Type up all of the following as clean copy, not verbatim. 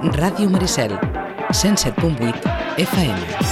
Ràdio Maricel, 107.8 FM.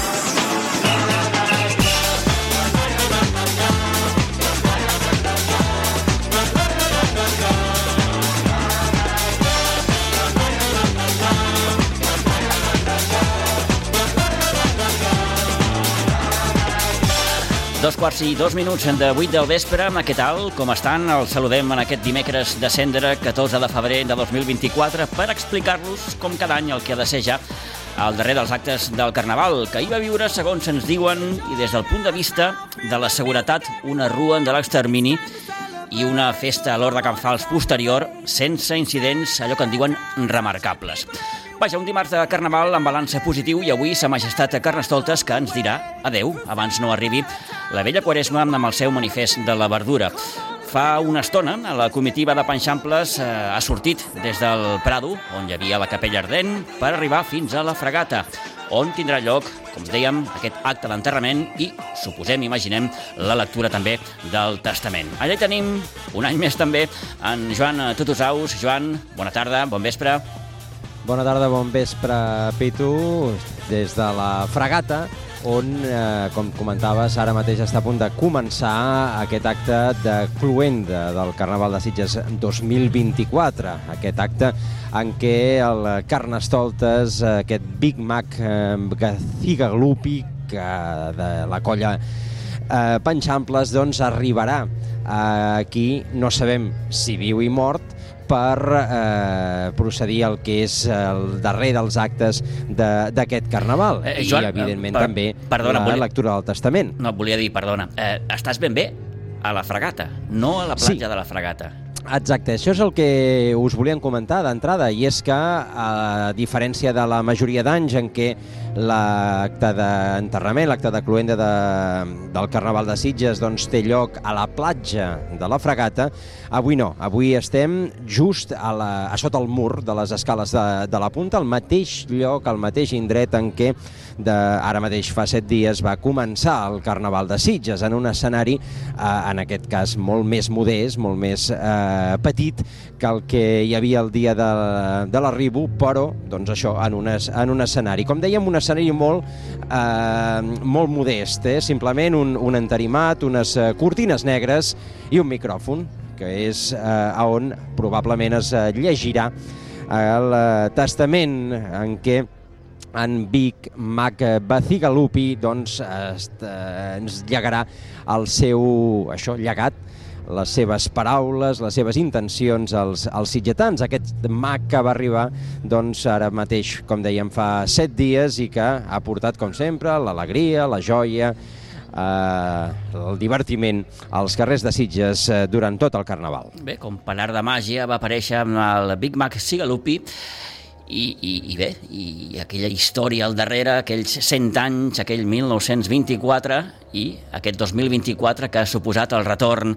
Dos quarts i 2 minuts de 8 del vespre. Què tal? Com estan? Els saludem en aquest dimecres de cendre, 14 de febrer de 2024, per explicar-los, com cada any, el que ha de ser ja el darrer dels actes del Carnaval, que hi va viure, segons ens diuen, i des del punt de vista de la seguretat, una rua de l'extermini i una festa a l'Hort de Can Fals posterior, sense incidents, allò que en diuen remarcables. Vaja, un dimarts de Carnaval amb balanç positiu i avui Sa Majestat Carnestoltes, que ens dirà adeu abans no arribi la vella Quaresma amb el seu manifest de la verdura. Fa una estona, la comitiva de Panxamples ha sortit des del Prado, on hi havia la capella ardent, per arribar fins a la Fragata, on tindrà lloc, com dèiem, aquest acte d'enterrament i, suposem, imaginem, la lectura també del testament. Allà hi tenim, un any més també, en Joan Tutusaus. Joan, bona tarda, bon vespre. Bona tarda, bon vespre, Pitu, des de la Fragata, on, com comentaves, ara mateix està a punt de començar aquest acte de cloenda del Carnaval de Sitges 2024. Aquest acte en què el Carnestoltes, aquest Big Mac Gazigalopi de la colla Panxamples, doncs arribarà aquí, no sabem si viu i mort, per procedir al que és el darrer dels actes d'aquest Carnaval. Joan, i, evidentment, també la lectura del testament. No, volia dir, perdona, estàs ben bé a la Fragata, no a la platja de la Fragata. Exacte, això és el que us volíem comentar d'entrada, i és que, a diferència de la majoria d'anys en què l'acte d'enterrament, l'acte de cloenda del Carnaval de Sitges, doncs, té lloc a la platja de la Fragata, avui no. Avui estem just a sota el mur de les escales de la Punta, al mateix lloc, al mateix indret en què ara mateix fa 7 dies va començar el Carnaval de Sitges, en un escenari, en aquest cas, molt més modest, molt més petit que el que hi havia el dia de l'arribo, però, doncs això, en un escenari. Com dèiem, un escenari molt modest, simplement un entarimat, unes cortines negres i un micròfon, que és on probablement es llegirà el testament en què en Big Mac Gazigalopi doncs, ens llegarà el seu llegat, les seves paraules, les seves intencions als sitgetans. Aquest mag que va arribar, doncs, ara mateix, com dèiem, fa 7 dies i que ha portat, com sempre, l'alegria, la joia, el divertiment als carrers de Sitges durant tot el Carnaval. Bé, com per art de màgia va aparèixer amb el Big Mac Gazigalopi i bé, i aquella història al darrere, aquells 100 anys, aquell 1924 i aquest 2024 que ha suposat el retorn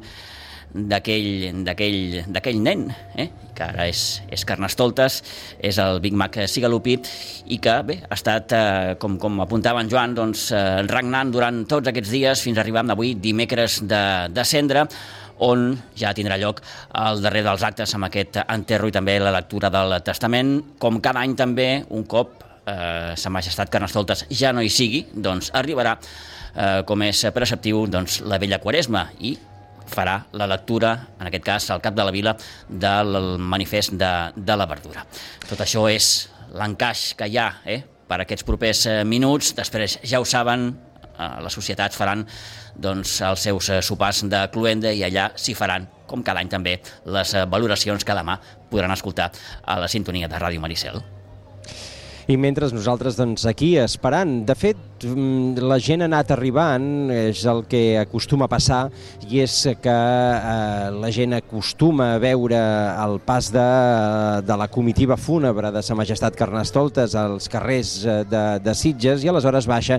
d'aquell nen, que ara és Carnestoltes, és el Big Mac Gazigalopi, i que bé, ha estat, com apuntava en Joan, doncs, regnant durant tots aquests dies fins a arribar avui, dimecres de cendre, on ja tindrà lloc el darrer dels actes amb aquest enterro i també la lectura del testament. Com cada any també, un cop Sa Majestat Carnestoltes ja no hi sigui, doncs arribarà, com és preceptiu, doncs, la vella Quaresma i farà la lectura, en aquest cas, al cap de la vila, del manifest de la verdura. Tot això és l'encaix que hi ha per aquests propers minuts. Després, ja ho saben, les societats faran doncs, els seus sopars de cloenda i allà s'hi faran, com cada any també, les valoracions que demà podran escoltar a la sintonia de Ràdio Maricel. I mentre nosaltres, doncs, aquí esperant. De fet, la gent ha anat arribant, és el que acostuma a passar, i és que la gent acostuma a veure el pas de la comitiva fúnebre de Sa Majestat Carnestoltes als carrers de Sitges, i aleshores baixa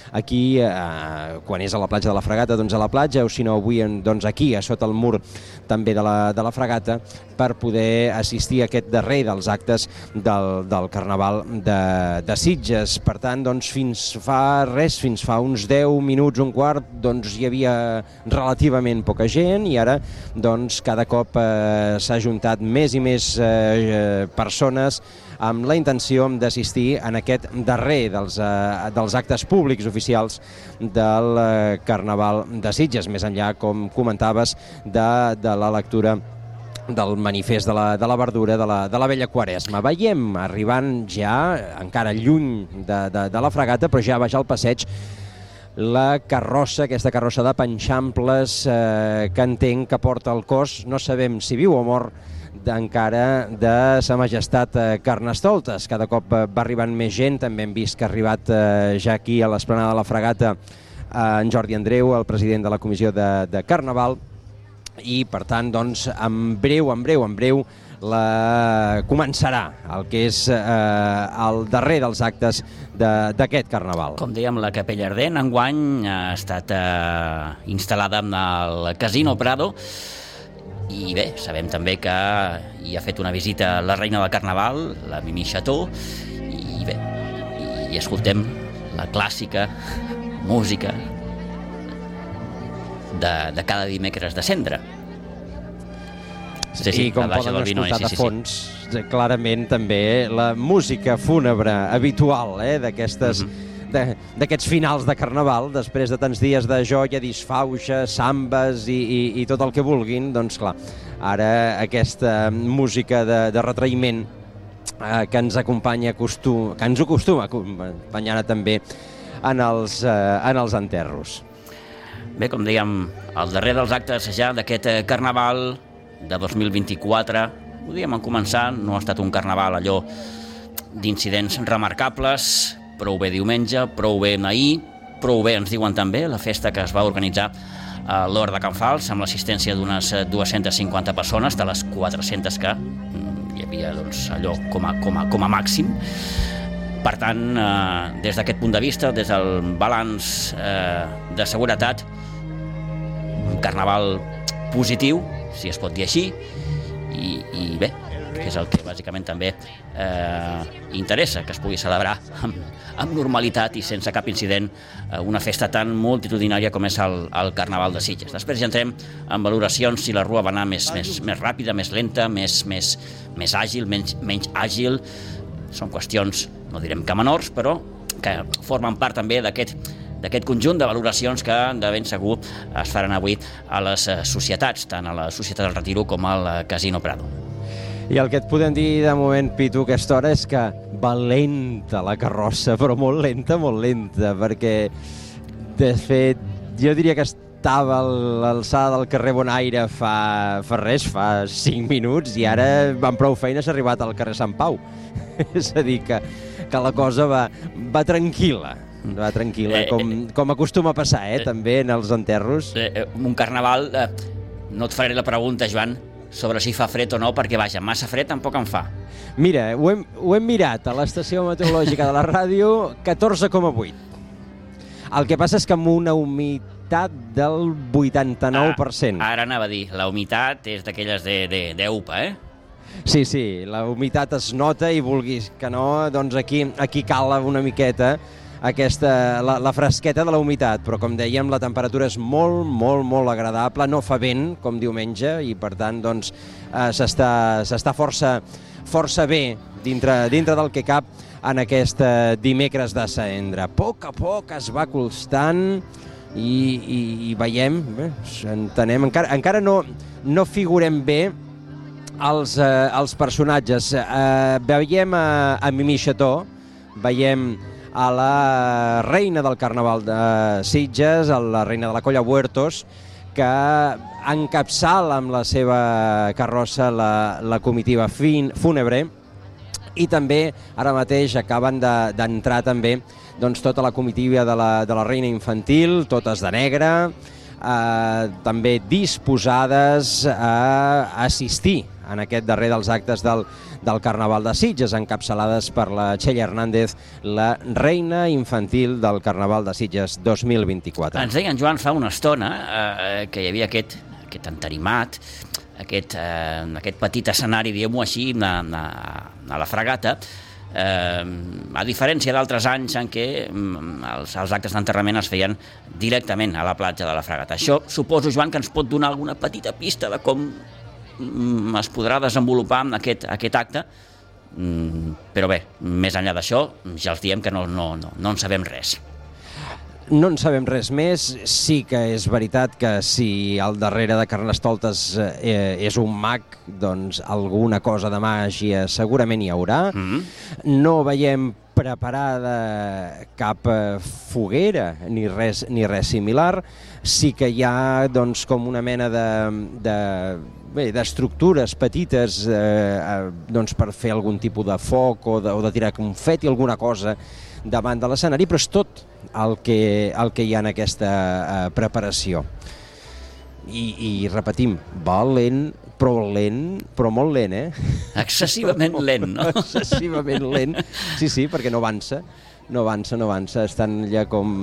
aquí, quan és a la platja de la Fragata, doncs a la platja, o si no avui doncs aquí, a sota el mur també de la Fragata, per poder assistir a aquest darrer dels actes del Carnaval de Sitges. Per tant, doncs, fins fa uns 10 minuts, un quart, doncs hi havia relativament poca gent, i ara doncs cada cop s'ha ajuntat més i més persones amb la intenció d'assistir en aquest darrer dels actes públics oficials del Carnaval de Sitges, més enllà, com comentaves, de la lectura del manifest de la verdura de la vella Quaresma. Veiem arribant ja, encara lluny de la Fragata, però ja baix al passeig, la carrossa, aquesta carrossa de panxamples que entenc que porta el cos, no sabem si viu o mor, encara de Sa Majestat Carnestoltes. Cada cop va arribant més gent, també hem vist que ha arribat ja aquí a l'esplanada de la Fragata en Jordi Andreu, el president de la Comissió de Carnaval, i per tant, doncs, en breu començarà el que és el darrer dels actes d'aquest Carnaval. Com dèiem, la Capella Ardent enguany ha estat instal·lada en el Casino Prado, i bé, sabem també que hi ha fet una visita la reina del Carnaval, la Mimi Chateau, i bé, i escoltem la clàssica música de cada dimecres de cendre. Sí, com poden escoltar de fons, clarament també la música fúnebre habitual d'aquests finals de Carnaval, després de tants dies de joia, disfauxa, sambes i tot el que vulguin. Doncs clar, ara aquesta música de retraïment que ens acompanya, que ens acostuma a acompanyar també en els enterros. Bé, com dèiem, el darrer dels actes ja d'aquest Carnaval de 2024, ho dèiem en començar, no ha estat un Carnaval allò d'incidents remarcables, prou bé diumenge, prou bé ahir, prou bé, ens diuen també, la festa que es va organitzar a l'Hort de Can Fals, amb l'assistència d'unes 250 persones, de les 400 que hi havia, doncs, allò com a màxim. Per tant, des d'aquest punt de vista, des del balanç de seguretat, un Carnaval positiu, si es pot dir així, i bé, que és el que bàsicament també interessa, que es pugui celebrar amb normalitat i sense cap incident una festa tan multitudinària com és el Carnaval de Sitges. Després ja entrem en valoracions si la rua va anar més ràpida, més lenta, més àgil, menys àgil. Són qüestions, no direm que menors, però que formen part també d'aquest conjunt de valoracions que de ben segur es faran avui a les societats, tant a la Societat del Retiro com al Casino Prado. I el que et podem dir de moment, Pitu, a aquesta hora és que va lenta la carrossa, però molt lenta, perquè de fet jo diria que estava a l'alçada del carrer Bonaire fa 5 minuts, i ara amb prou feina s'ha arribat al carrer Sant Pau. És a dir, que la cosa va tranquil·la. Va tranquil·la, com acostuma a passar, també en els enterros. Un Carnaval, no et faré la pregunta, Joan, sobre si fa fred o no, perquè, vaja, massa fred tampoc en fa. Mira, ho hem mirat a l'estació meteorològica de la ràdio, 14,8. El que passa és que amb una humitat del 89%. Ara anava a dir, la humitat és d'aquelles d'EUPA, Sí, la humitat es nota, i vulguis que no, doncs aquí cala una miqueta la fresqueta de la humitat, però com dèiem, la temperatura és molt agradable, no fa vent com diumenge, i per tant doncs s'està força bé dintre del que cap en aquest dimecres de Cendre. A poc es va acostant i veiem, entenem, encara no figurem bé els personatges. Veiem a Mimi Chateau, veiem a la reina del Carnaval de Sitges, a la reina de la Colla Huertos, que encapçala amb la seva carrossa la comitiva fúnebre, i també ara mateix acaben d'entrar també doncs tota la comitiva de la reina infantil, totes de negre, també disposades a assistir en aquest darrer dels actes del Carnaval de Sitges, encapçalades per la Txell Hernández, la reina infantil del Carnaval de Sitges 2024. Ens deia en Joan fa una estona que hi havia aquest entarimat, aquest petit escenari, diguem-ho així, a la Fragata, a diferència d'altres anys en què els actes d'enterrament es feien directament a la platja de la Fragata. Això suposo, Joan, que ens pot donar alguna petita pista de com es podrà desenvolupar aquest acte, però bé, més enllà d'això, ja els diem que no en sabem res. No en sabem res més. Sí que és veritat que si al darrere de Carnestoltes és un mag, doncs alguna cosa de màgia segurament hi haurà. No veiem preparada cap foguera ni res similar. Sí que hi ha doncs, com una mena d'estructures petites doncs, per fer algun tipus de foc o de tirar confeti, alguna cosa davant de l'escenari, però és tot el que hi ha en aquesta preparació. I repetim, va lent, però molt lent, Excessivament lent, no? Excessivament lent, sí, perquè no avança, estan ja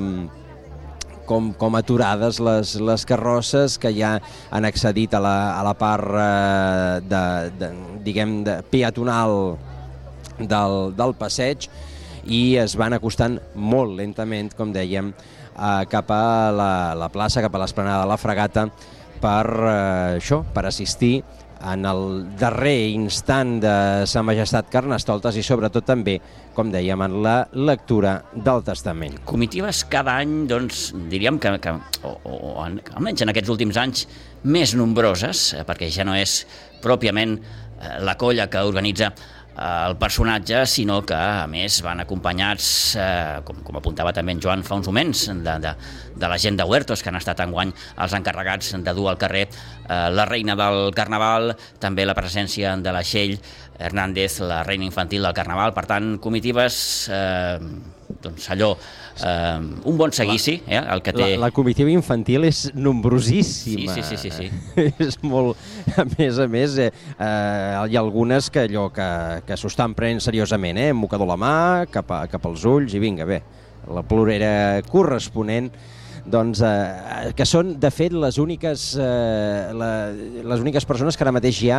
com aturades les carrosses que ja han accedit a la part diguem, peatonal del passeig, i es van acostant molt lentament, com dèiem, cap a la plaça, cap a l'esplanada de la Fragata, per assistir en el darrer instant de Sa Majestat Carnestoltes i sobretot també, com dèiem, en la lectura del testament. Comitives cada any, doncs, diríem que almenys en aquests últims anys, més nombroses, perquè ja no és pròpiament la colla que organitza el personatge, sinó que a més van acompanyats, com apuntava també en Joan fa uns moments, de la gent de Huertos, que han estat enguany els encarregats de dur al carrer la reina del Carnaval, també la presència de la Txell Hernández, la reina infantil del Carnaval. Per tant, comitives, doncs allò, un bon seguici, el que té... La comitiva infantil és nombrosíssima. Sí. És molt... A més, hi ha algunes que allò que s'ho estan prenent seriosament, mocador a la mà, cap als ulls, i vinga, bé, la plorera corresponent, doncs, que són, de fet, les úniques persones que ara mateix hi ha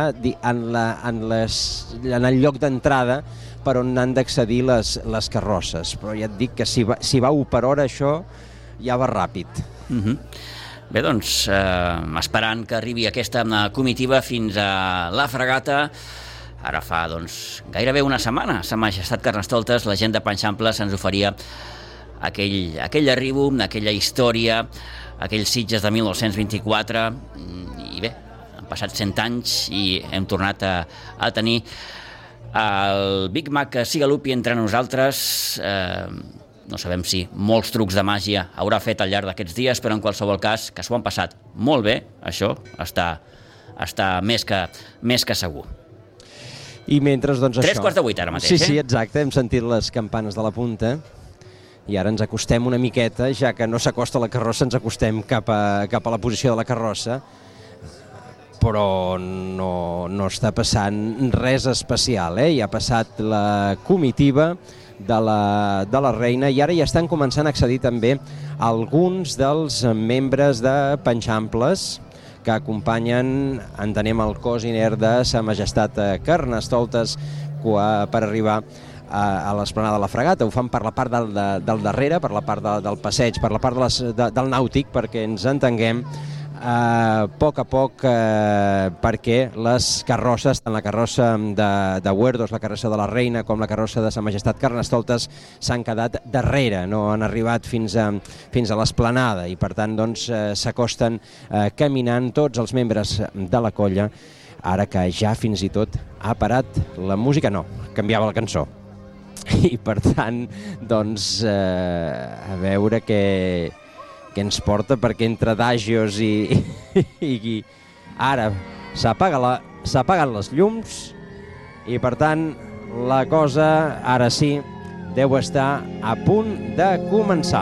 en el lloc d'entrada per on han d'accedir les carrosses. Però ja et dic que si va 1 per hora, això ja va ràpid. Bé, doncs, esperant que arribi aquesta comitiva fins a la Fragata. Ara fa, doncs, gairebé una setmana, Sa Majestat Carnestoltes, la gent de Panxample se'ns oferia aquell arribo, aquella història, aquell Sitges de 1924, i bé, han passat 100 anys i hem tornat a tenir el Big Mac que s'hi galupi entre nosaltres. No sabem si molts trucs de màgia haurà fet al llarg d'aquests dies, però en qualsevol cas, que s'ho han passat molt bé, això està més que segur. I mentre, doncs, això... 7:45 ara mateix, Sí, exacte, hem sentit les campanes de la punta, i ara ens acostem una miqueta, ja que no s'acosta la carrossa, ens acostem cap a la posició de la carrossa, però no està passant res especial, Ja ha passat la comitiva de la reina i ara ja estan començant a accedir també alguns dels membres de Panxamples que acompanyen, entenem, el cos inert de Sa Majestat Carnestoltes per arribar a l'esplanada de la Fragata. Ho fan per la part del darrere, per la part del passeig, per la part del nàutic, perquè ens entenguem, a poc, perquè les carrosses, tant la carrossa de Huertos, la carrossa de la reina, com la carrossa de Sa Majestat Carnestoltes, s'han quedat darrere, no han arribat fins a l'esplanada, i per tant doncs, s'acosten caminant tots els membres de la colla, ara que ja fins i tot ha parat la música, no, canviava la cançó. I per tant, doncs, a veure què ens porta, perquè entre adagios i ara s'apaguen les llums i per tant la cosa ara sí deu estar a punt de començar.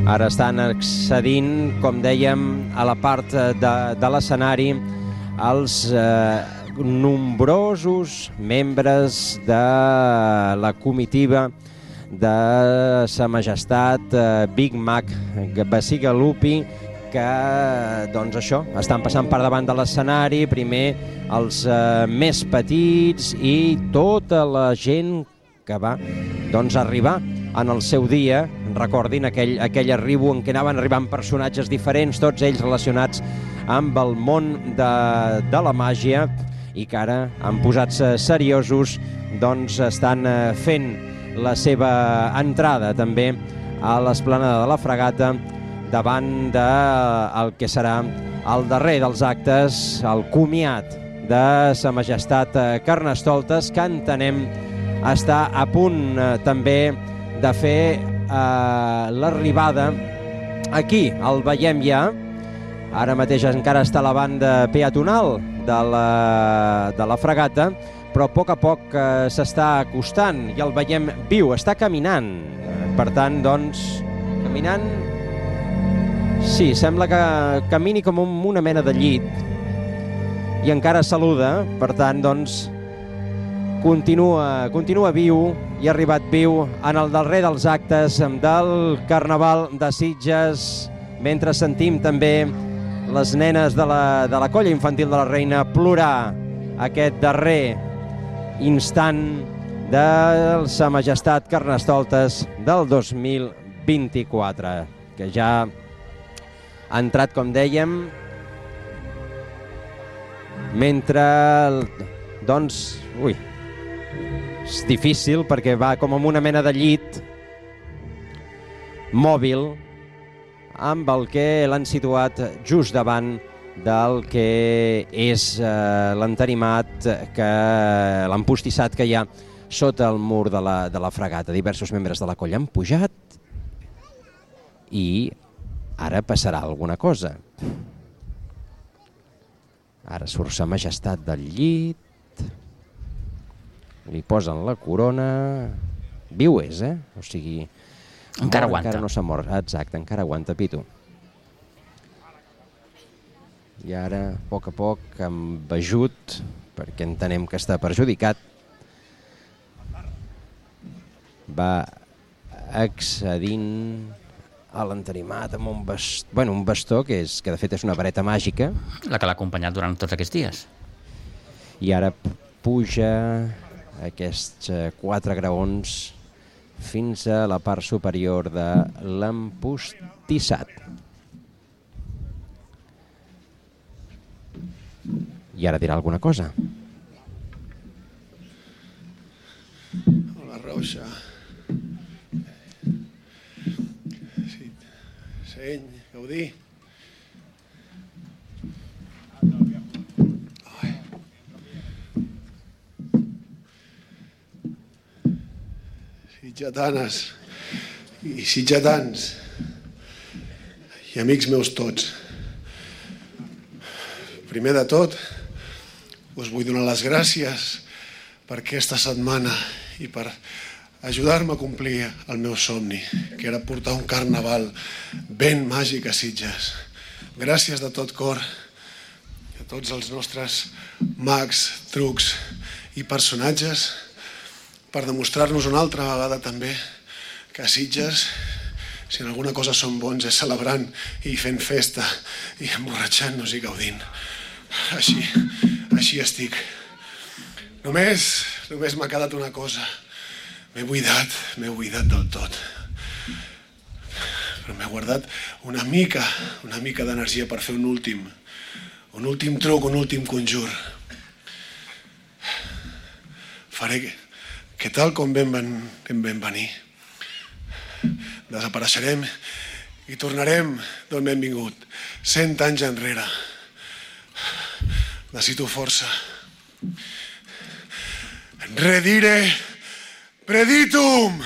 Ara estan accedint, com dèiem, a la part de l'escenari els nombrosos membres de la comitiva de Sa Majestat Big Mac Bacigalupi, que, doncs això, estan passant per davant de l'escenari, primer els més petits i tota la gent que va, doncs, arribar en el seu dia. Recordin aquell arribo en què anaven arribant personatges diferents, tots ells relacionats amb el món de la màgia, i que ara, en posats seriosos, doncs estan fent la seva entrada també a l'esplanada de la Fragata, davant del que serà el darrer dels actes, el comiat de Sa Majestat Carnestoltes, que entenem està a punt també de fer l'arribada. Aquí el veiem ja, ara mateix encara està a la banda peatonal de la Fragata, però a poc s'està acostant i el veiem viu, està caminant. Per tant, doncs, caminant... Sí, sembla que camini com una mena de llit i encara saluda, per tant, doncs, continua viu i ha arribat viu en el darrer dels actes del Carnaval de Sitges, mentre sentim també les nenes de la colla infantil de la Reina plorar aquest darrer instant de Sa Majestat Carnestoltes del 2024, que ja ha entrat, com dèiem, mentre, doncs, és difícil perquè va com amb una mena de llit mòbil amb el que l'han situat just davant del que és l'entarimat, l'empostissat que hi ha sota el mur de la Fragata. Diversos membres de la colla han pujat i ara passarà alguna cosa. Ara surt Sa Majestat del llit, li posen la corona... Viu és, O sigui... Encara aguanta. Encara no s'ha mort, exacte, encara aguanta, Pitu. I ara, a poc, amb ajut, perquè entenem que està perjudicat, va accedint a l'entarimat amb un bastó que de fet és una vareta màgica. La que l'ha acompanyat durant tots aquests dies. I ara puja aquests 4 graons fins a la part superior de l'empostissat. I ara dirà alguna cosa. Hola, Rosa. Seny, Gaudí. Sitgetanes i sitgetans i amics meus tots. Primer de tot, us vull donar les gràcies per aquesta setmana i per ajudar-me a complir el meu somni, que era portar un carnaval ben màgic a Sitges. Gràcies de tot cor a tots els nostres mags, trucs i personatges per demostrar-nos una altra vegada també que a Sitges, si en alguna cosa som bons, és celebrant i fent festa i emborratxant-nos i gaudint. Així estic. Només m'ha quedat una cosa. M'he buidat del tot. Però m'he guardat una mica d'energia per fer un últim truc, un últim conjur. Faré que tal com vam venir, desapareixerem i tornarem d'on hem vingut, 100 anys enrere. Necessito força. Redire Preditum!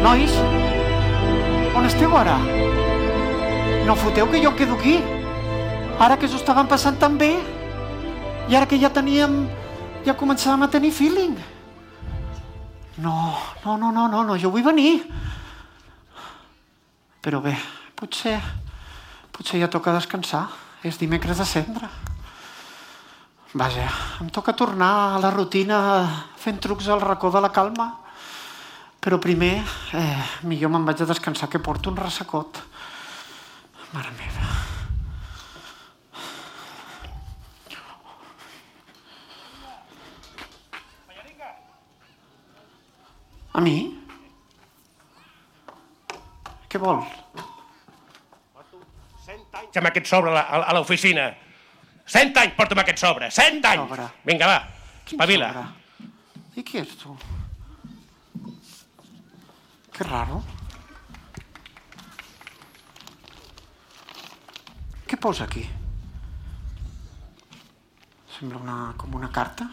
Nois, on esteu ara? No foteu que jo em quedo aquí. Ara que s'ho estaven passant tan bé. I ara que ja començàvem a tenir feeling. No, jo vull venir. Però bé, potser ja toca descansar. És dimecres de cendra. Vaja, em toca tornar a la rutina fent trucs al racó de la calma. Però primer, millor me'n vaig a descansar, que porto un ressecot. Mare meva. A mi? Què vols? 100 anys amb aquest sobre a l'oficina. 100 anys porto amb aquest sobre. 100 anys! Sobre. Vinga, va, espavila. I qui ets tu? Que raro. Què posa aquí? Sembla com una carta.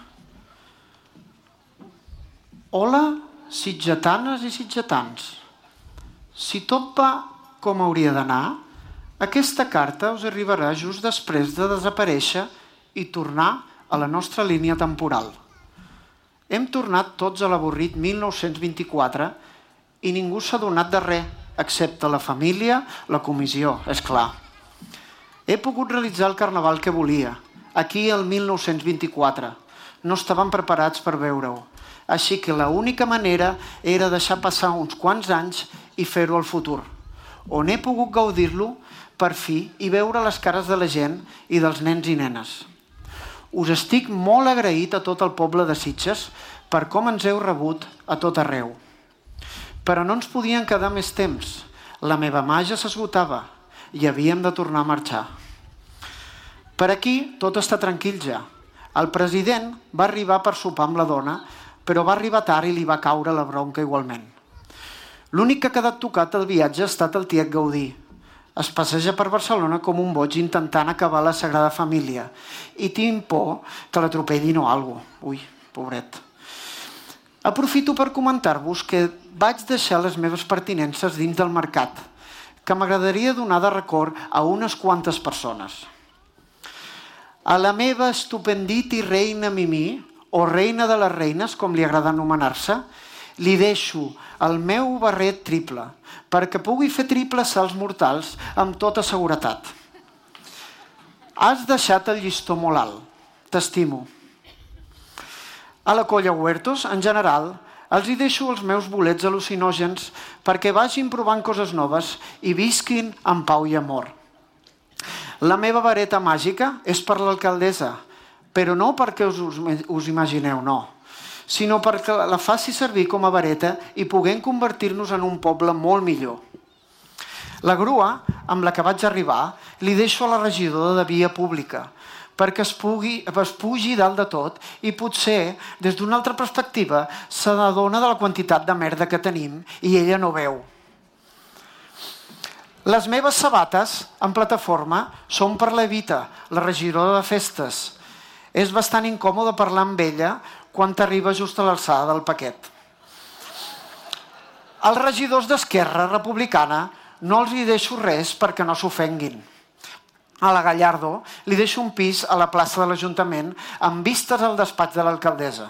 Hola, sitgetanes i sitgetans. Si tot va com hauria d'anar, aquesta carta us arribarà just després de desaparèixer i tornar a la nostra línia temporal. Hem tornat tots a l'avorrit 1924 i ningú s'ha donat de res, excepte la família, la comissió, és clar. He pogut realitzar el carnaval que volia, aquí el 1924. No estàvem preparats per veure-ho. Així que l'única manera era deixar passar uns quants anys i fer-ho al futur, on he pogut gaudir-lo per fi i veure les cares de la gent i dels nens i nenes. Us estic molt agraït a tot el poble de Sitges per com ens heu rebut a tot arreu. Però no ens podien quedar més temps. La meva màgia s'esgotava i havíem de tornar a marxar. Per aquí tot està tranquil ja. El president va arribar per sopar amb la dona, però va arribar tard i li va caure la bronca igualment. L'únic que ha quedat tocat al viatge ha estat el tiet Gaudí. Es passeja per Barcelona com un boig intentant acabar la Sagrada Família i tinc por que l'atropellin o alguna cosa. Ui, pobret. Aprofito per comentar-vos que vaig deixar les meves pertinences dins del mercat, que m'agradaria donar de record a unes quantes persones. A la meva estupenditi reina Mimí, o reina de les reines, com li agrada anomenar-se, li deixo el meu barret triple, perquè pugui fer triples salts mortals amb tota seguretat. Has deixat el llistó molt alt. T'estimo. A la colla Huertos, en general, els hi deixo els meus bolets al·lucinògens perquè vagin provant coses noves i visquin en pau i amor. La meva vareta màgica és per l'alcaldessa, però no perquè us imagineu, no, sinó perquè la faci servir com a vareta i puguem convertir-nos en un poble molt millor. La grua, amb la que vaig arribar, li deixo a la regidora de Via Pública, perquè es pugi dalt de tot i potser, des d'una altra perspectiva, s'adona de la quantitat de merda que tenim i ella no veu. Les meves sabates en plataforma són per l'Evita, la regidora de festes. És bastant incòmode parlar amb ella quan t'arriba just a l'alçada del paquet. Als regidors d'Esquerra Republicana no els hi deixo res perquè no s'ofenguin. A la Gallardo li deixo un pis a la plaça de l'Ajuntament amb vistes al despatx de l'alcaldessa.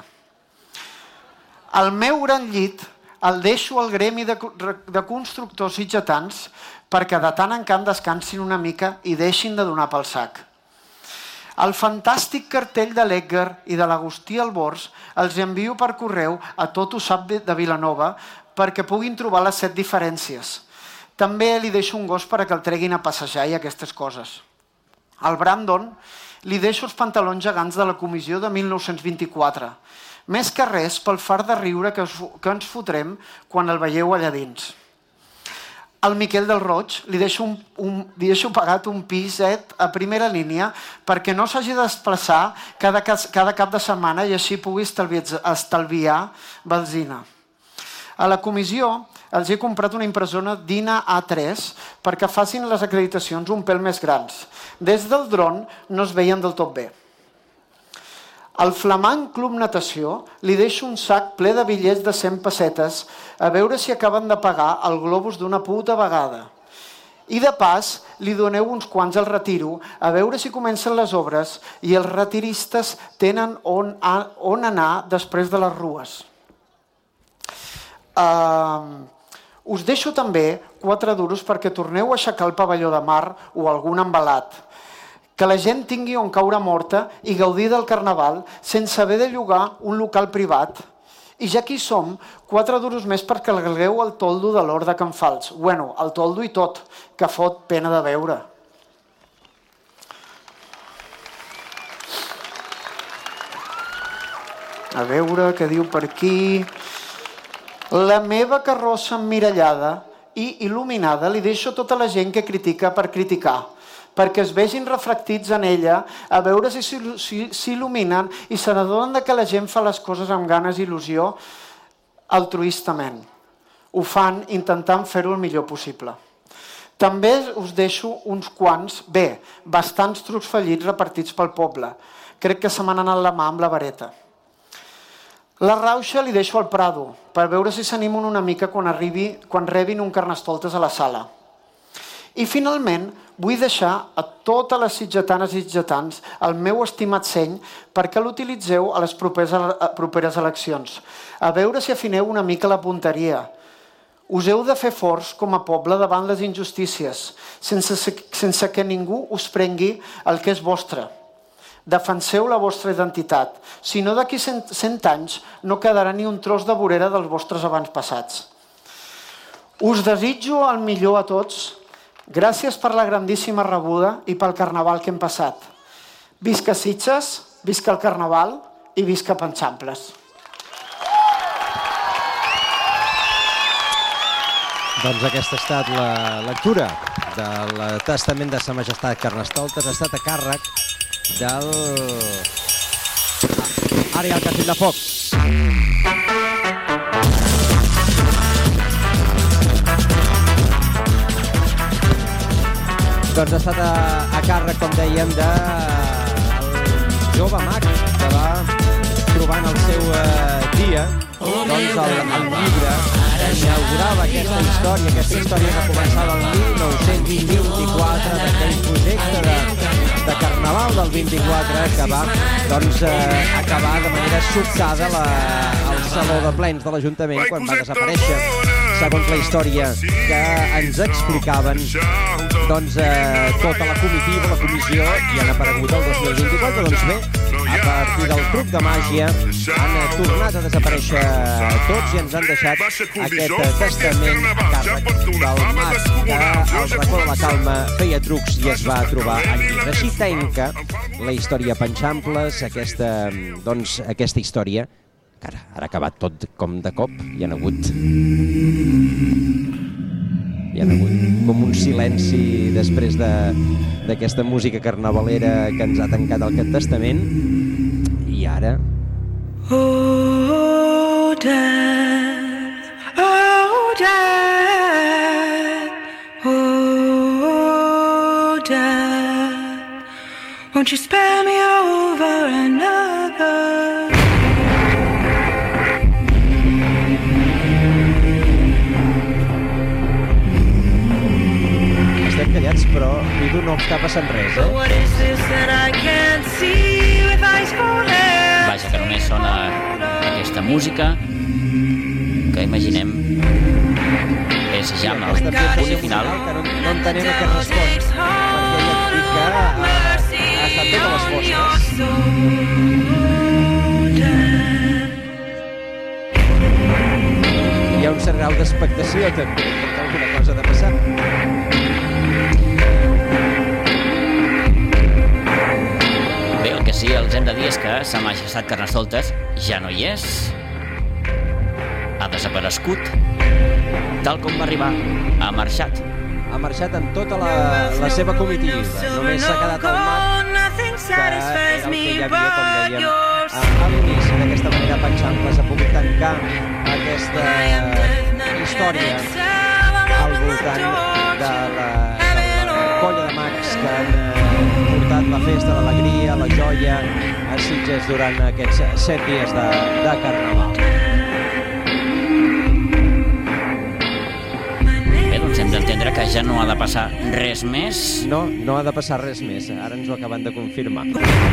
El meu gran llit el deixo al gremi de constructors sitgetans perquè de tant en tant descansin una mica i deixin de donar pel sac. El fantàstic cartell de l'Edgar i de l'Agustí Albors els envio per correu a tot ho sap de Vilanova perquè puguin trobar les 7 diferències. També li deixo un gos perquè el treguin a passejar i aquestes coses. Al Brandon li deixo els pantalons gegants de la comissió de 1924. Més que res pel fart de riure que ens fotrem quan el veieu allà dins. Al Miquel del Roig li deixo pagat un piset a primera línia perquè no s'hagi de desplaçar cada cap de setmana i així pugui estalviar benzina. A la comissió els he comprat una impressora Dina A3 perquè facin les acreditacions un pèl més grans. Des del dron no es veien del tot bé. Al Flamand Club Natació li deixo un sac ple de bitllets de 100 pessetes a veure si acaben de pagar el globus d'una puta vegada. I de pas li doneu uns quants al retiro a veure si comencen les obres i els retiristes tenen on anar després de les rues. Us deixo també 4 duros perquè torneu a aixecar el pavelló de mar o algun embalat. Que la gent tingui on caure morta i gaudir del carnaval sense haver de llogar un local privat. I ja que hi som, 4 duros més perquè calgueu el toldo de l'Hort de Can Fals. Bueno, el toldo i tot, que fot pena de veure. A veure què diu per aquí. La meva carrossa emmirallada i il·luminada li deixo tota la gent que critica per criticar, perquè es vegin refractits en ella, a veure si s'il·luminen i se n'adonen que la gent fa les coses amb ganes i il·lusió altruistament. Ho fan intentant fer-ho el millor possible. També us deixo uns quants, bastants trucs fallits repartits pel poble. Crec que se m'han anat la mà amb la vareta. La rauxa li deixo al Prado, per veure si s'animen una mica quan rebin un carnestoltes a la sala. I finalment vull deixar a totes les sitgetanes i sitgetans el meu estimat seny perquè l'utilitzeu a les properes eleccions. A veure si afineu una mica la punteria. Us heu de fer forts com a poble davant les injustícies, sense que ningú us prengui el que és vostre. Defenseu la vostra identitat. Si no, d'aquí 100 anys no quedarà ni un tros de vorera dels vostres avantpassats. Us desitjo el millor a tots. Gràcies per la grandíssima rebuda i pel carnaval que hem passat. Visca Sitges, visca el carnaval i visca Panxamples. Doncs aquesta ha estat la lectura del Testament de Sa Majestat Carnestoltes. Ha estat a càrrec del Ariel Castelldefort. Doncs ha estat a càrrec, com dèiem, del jove mag que va trobant el seu dia doncs el llibre que inaugurava aquesta història que començava el 1924, d'aquell projecte de Carnaval del 24 que va acabar de manera sobtada al Saló de Plens de l'Ajuntament quan va desaparèixer. Segons la història que ens explicaven, tota la comitiva, la comissió, i han aparegut el 2024. Doncs bé, a partir del truc de màgia han tornat a desaparèixer tots i ens han deixat aquest testament a càrrec del mag que al racó de la calma feia trucs i es va trobar al llibre. Així tanca la història Panxamples, aquesta història que ara ha acabat tot com de cop. Hi ha hagut com un silenci després d'aquesta música carnavalera que ens ha tancat el testament. I ara... Oh, Dad, oh, Dad, oh, Dad, won't you spare me over another? Estem callats, però Pidu no està passant res, Vaja, que només sona aquesta música que imaginem és ja amb el punt final. Que no entenem el que respon, perquè ella ha dit que ha estat totes les fosques. Hi ha un cert grau d'expectació també, que alguna cosa ha de passar. Bé, el que sí, els hem de dir és que Sa Majestat Carnestoltes ja no hi és. Ha desaparegut. Tal com va arribar, ha marxat. Ha marxat amb tota la seva comitiva. Només s'ha quedat el mag, que era el que hi havia, com dèiem, a l'inici. D'aquesta manera, Panxamples ha pogut tancar aquesta història al voltant de la colla de mags que han portat la festa, l'alegria, la joia, Sitges durant aquests 7 dies de Carnaval. Bé, doncs hem d'entendre que ja no ha de passar res més. No ha de passar res més, ara ens ho acaben de confirmar.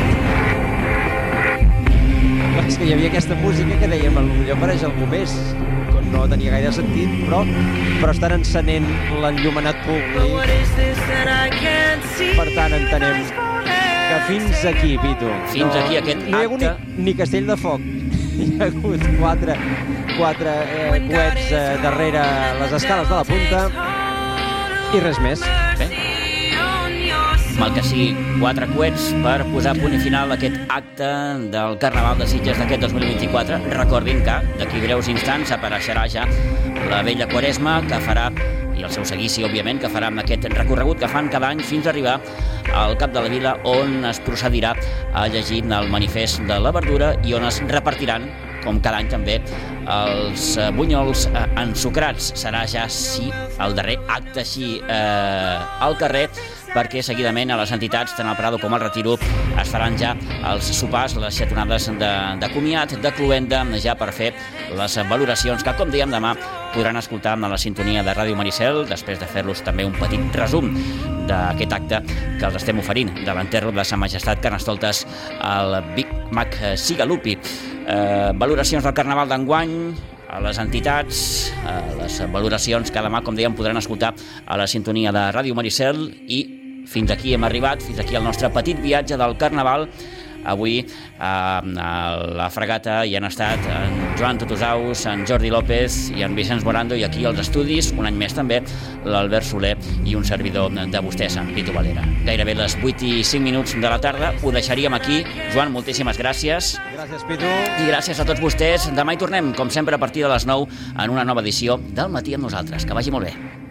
És que hi havia aquesta música que dèiem, potser apareix algú més, no tenia gaire sentit, però estan encenent l'enllumenat públic. Per tant, entenem que fins aquí, Pitu. Fins aquí aquest acte. No hi ha hagut ni castell de foc. Hi ha hagut quatre coets darrere les escales de la punta i res més. Bé. Mal que sigui 4 coets per posar punt i final a aquest acte del Carnaval de Sitges d'aquest 2024. Recordin que d'aquí breus instants apareixerà ja la vella Quaresma, que farà, i el seu seguici, òbviament, que farà amb aquest recorregut que fan cada any fins a arribar al cap de la vila, on es procedirà a llegir el manifest de la verdura i on es repartiran, com cada any també, els bunyols ensucrats. Serà ja, sí, el darrer acte així al carrer, perquè seguidament a les entitats, tant al Prado com al Retiro, es faran ja els sopars, les xatonades de comiat, de cloenda, ja per fer les valoracions que, com dèiem, demà podran escoltar a la sintonia de Ràdio Maricel, després de fer-los també un petit resum d'aquest acte que els estem oferint de l'enterro de Sa Majestat Carnestoltes al Big Mac Sigalupi. Valoracions del Carnaval d'enguany, a les entitats, les valoracions que demà, com dèiem, podran escoltar a la sintonia de Ràdio Maricel. I fins aquí hem arribat, fins aquí el nostre petit viatge del Carnaval. Avui a la fregata hi han estat en Joan Tutusaus, en Jordi López i en Vicenç Morando, i aquí als estudis, un any més també, l'Albert Soler i un servidor de vostès, en Pitu Valera. Gairebé les 8:05 de la tarda. Ho deixaríem aquí. Joan, moltíssimes gràcies. Gràcies, Pitu. I gràcies a tots vostès. Demà hi tornem, com sempre, a partir de les 9, en una nova edició del Matí amb nosaltres. Que vagi molt bé.